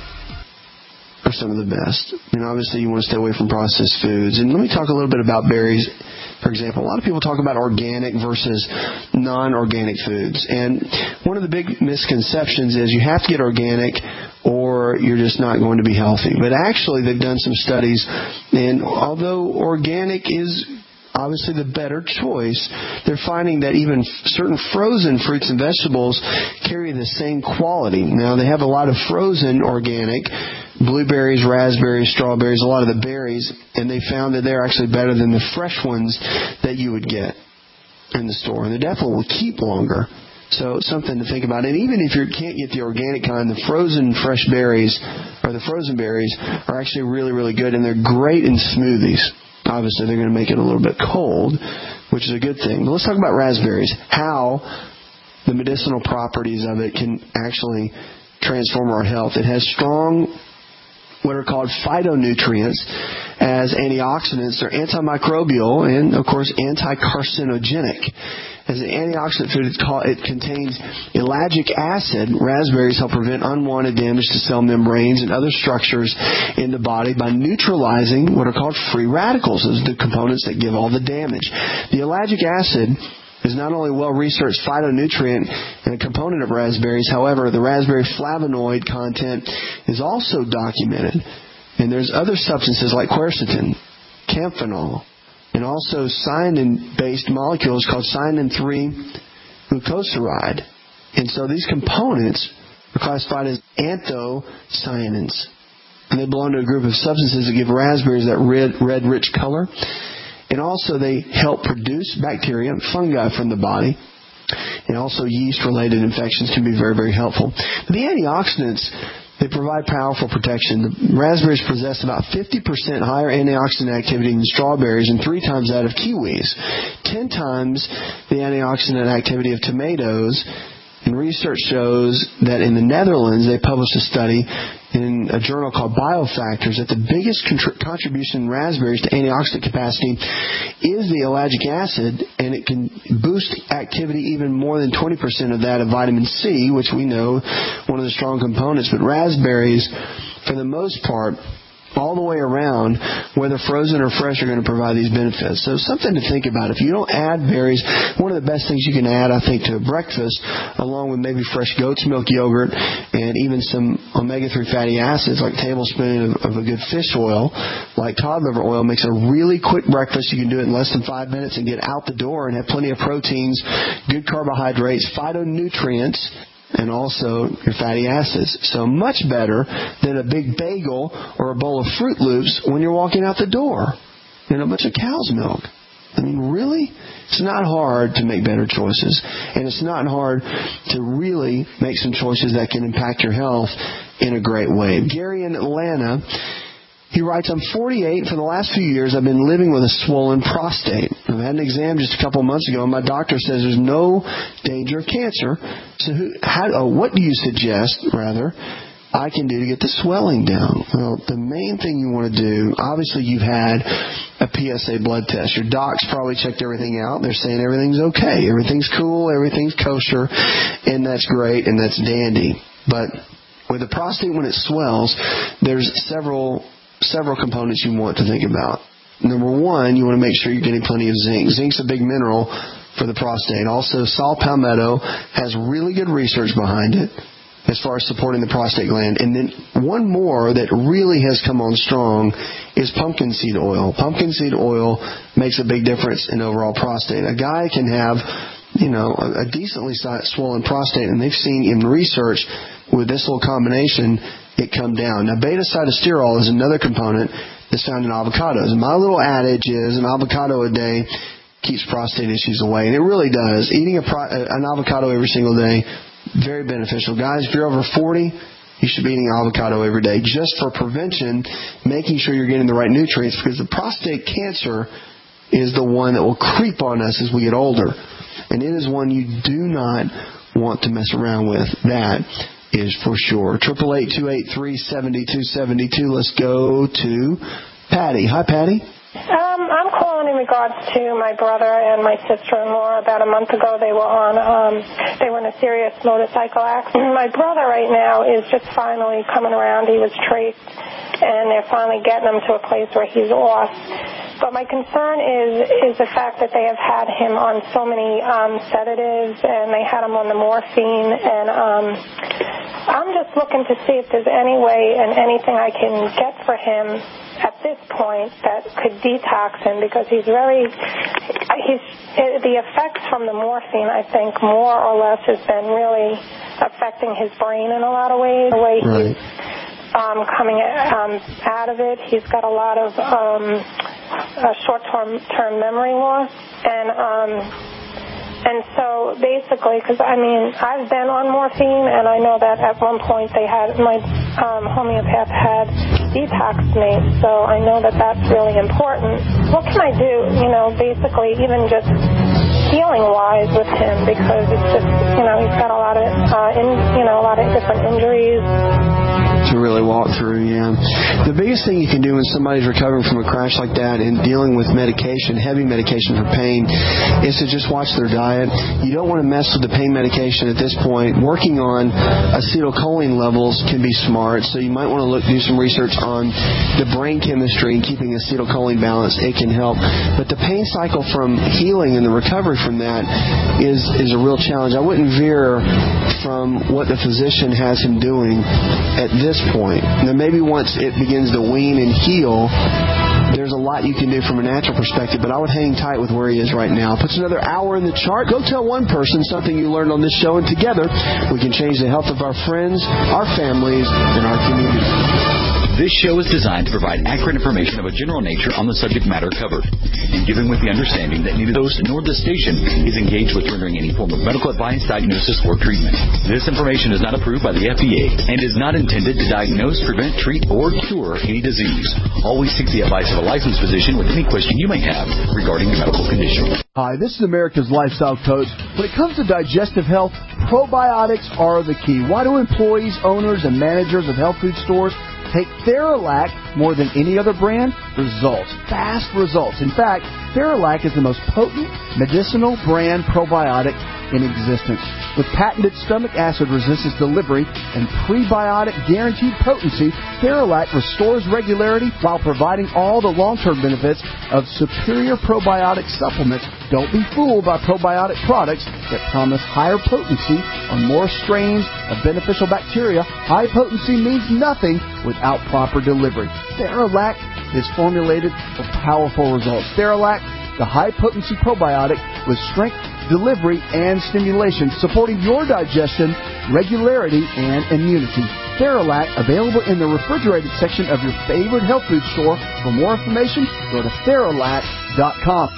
are some of the best. And obviously you want to stay away from processed foods. And let me talk a little bit about berries. For example, a lot of people talk about organic versus non-organic foods. And one of the big misconceptions is you have to get organic or you're just not going to be healthy. But actually they've done some studies, and although organic is obviously the better choice, they're finding that even certain frozen fruits and vegetables carry the same quality. Now, they have a lot of frozen organic, blueberries, raspberries, strawberries, a lot of the berries, and they found that they're actually better than the fresh ones that you would get in the store. And they definitely will keep longer. So something to think about. And even if you can't get the organic kind, the frozen fresh berries, or the frozen berries, are actually really, really good, and they're great in smoothies. Obviously, they're going to make it a little bit cold, which is a good thing. But let's talk about raspberries. How the medicinal properties of it can actually transform our health. It has strong, what are called phytonutrients as antioxidants. They're antimicrobial and, of course, anti-carcinogenic. As an antioxidant food, it's called, it contains ellagic acid. Raspberries help prevent unwanted damage to cell membranes and other structures in the body by neutralizing what are called free radicals. Those are the components that give all the damage. The ellagic acid is not only a well-researched phytonutrient and a component of raspberries. However, the raspberry flavonoid content is also documented. And there's other substances like quercetin, kaemphenol, and also cyanin-based molecules called cyanin three glucosamine. And so these components are classified as anthocyanins. And they belong to a group of substances that give raspberries that red, red rich color. And also they help produce bacteria and fungi from the body. And also yeast-related infections can be very, very helpful. But the antioxidants, they provide powerful protection. The raspberries possess about fifty percent higher antioxidant activity than strawberries and three times that of kiwis, ten times the antioxidant activity of tomatoes. And research shows that in the Netherlands, they published a study in a journal called Biofactors that the biggest contr- contribution in raspberries to antioxidant capacity is the ellagic acid, and it can boost activity even more than twenty percent of that of vitamin C, which we know one of the strong components. But raspberries, for the most part, all the way around, whether frozen or fresh, are going to provide these benefits. So something to think about. If you don't add berries, one of the best things you can add, I think, to breakfast, along with maybe fresh goat's milk yogurt and even some omega three fatty acids, like a tablespoon of, of a good fish oil, like cod liver oil, makes a really quick breakfast. You can do it in less than five minutes and get out the door and have plenty of proteins, good carbohydrates, phytonutrients, and also your fatty acids. So much better than a big bagel or a bowl of Fruit Loops when you're walking out the door and a bunch of cow's milk. I mean, really? It's not hard to make better choices. And it's not hard to really make some choices that can impact your health in a great way. Gary in Atlanta, he writes, I'm forty-eight. For the last few years, I've been living with a swollen prostate. I had an exam just a couple of months ago, and my doctor says there's no danger of cancer. So who, how, oh, what do you suggest, rather, I can do to get the swelling down? Well, the main thing you want to do, obviously you've had a P S A blood test. Your doc's probably checked everything out. They're saying everything's okay. Everything's cool. Everything's kosher. And that's great, and that's dandy. But with the prostate, when it swells, there's several several components you want to think about. Number one, you want to make sure you're getting plenty of zinc. Zinc's a big mineral for the prostate. Also, saw palmetto has really good research behind it as far as supporting the prostate gland. And then one more that really has come on strong is pumpkin seed oil. Pumpkin seed oil makes a big difference in overall prostate. A guy can have, you know, a, a decently swollen prostate, and they've seen in research with this little combination, it come down. Now, beta-cytosterol is another component that's found in avocados. And my little adage is an avocado a day keeps prostate issues away. And it really does. Eating a pro- an avocado every single day, very beneficial. Guys, if you're over forty, you should be eating avocado every day just for prevention, making sure you're getting the right nutrients, because the prostate cancer is the one that will creep on us as we get older. And it is one you do not want to mess around with. That is for sure. Triple eight two eight three seven two seven two. Let's go to Patty. Hi, Patty. Um, I'm calling in regards to my brother and my sister-in-law. About a month ago, they were on. Um, they were in a serious motorcycle accident. My brother right now is just finally coming around. He was traced, and they're finally getting him to a place where he's off. But my concern is is the fact that they have had him on so many um, sedatives, and they had him on the morphine. And um, I'm just looking to see if there's any way and anything I can get for him at this point that could detox him, because he's very, he's, the effects from the morphine, I think, more or less has been really affecting his brain in a lot of ways. The way he's um, coming um, out of it, he's got a lot of um, uh, short-term term memory loss, and um, and so basically, because I mean, I've been on morphine, and I know that at one point they had, my um, homeopath had detoxed me, so I know that that's really important. What can I do, you know, basically even just healing-wise with him, because it's just, you know, he's got a lot of, uh, in, you know, a lot of different injuries. To really walk through, yeah. The biggest thing you can do when somebody's recovering from a crash like that and dealing with medication, heavy medication for pain, is to just watch their diet. You don't want to mess with the pain medication at this point. Working on acetylcholine levels can be smart, so you might want to look do some research on the brain chemistry and keeping acetylcholine balanced. It can help. But the pain cycle from healing and the recovery from that is, is a real challenge. I wouldn't veer from what the physician has him doing at this point. Now, maybe once it begins to wean and heal, there's a lot you can do from a natural perspective, but I would hang tight with where he is right now. Puts another hour in the chart. Go tell one person something you learned on this show, and together we can change the health of our friends, our families, and our community. This show is designed to provide accurate information of a general nature on the subject matter covered, and given with the understanding that neither the host nor the station is engaged with rendering any form of medical advice, diagnosis, or treatment. This information is not approved by the F D A and is not intended to diagnose, prevent, treat, or cure any disease. Always seek the advice of a licensed physician with any question you may have regarding your medical condition. Hi, this is America's Lifestyle Coach. When it comes to digestive health, probiotics are the key. Why do employees, owners, and managers of health food stores take Theralac more than any other brand? Results. Fast results. In fact, Theralac is the most potent medicinal brand probiotic in existence. With patented stomach acid resistance delivery and prebiotic guaranteed potency, Theralac restores regularity while providing all the long-term benefits of superior probiotic supplements. Don't be fooled by probiotic products that promise higher potency on more strains of beneficial bacteria. High potency means nothing without proper delivery. Theralac is formulated for powerful results. Theralac, the high-potency probiotic with strength, delivery, and stimulation, supporting your digestion, regularity, and immunity. Theralac, available in the refrigerated section of your favorite health food store. For more information, go to Theralac dot com.